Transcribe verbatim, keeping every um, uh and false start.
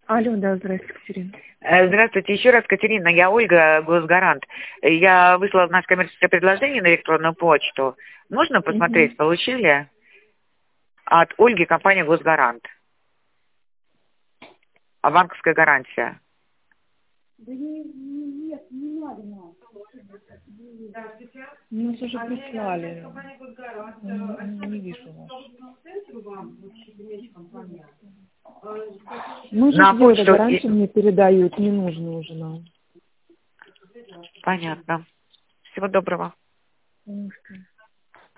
Алло, да, здравствуйте, Катерина. Э, Здравствуйте, еще раз, Катерина, я Ольга, Госгарант. Я выслала наше коммерческое предложение на электронную почту. Можно посмотреть, Угу. получили? От Ольги, компания Госгарант. А банковская гарантия. Да не, не- нет, не надо нам. Мы нас уже прислали. Не, не вижу вас. Мы уже На сделали почту... гарантию, и- мне передают, не нужно уже нам. Понятно. Всего доброго. Потому что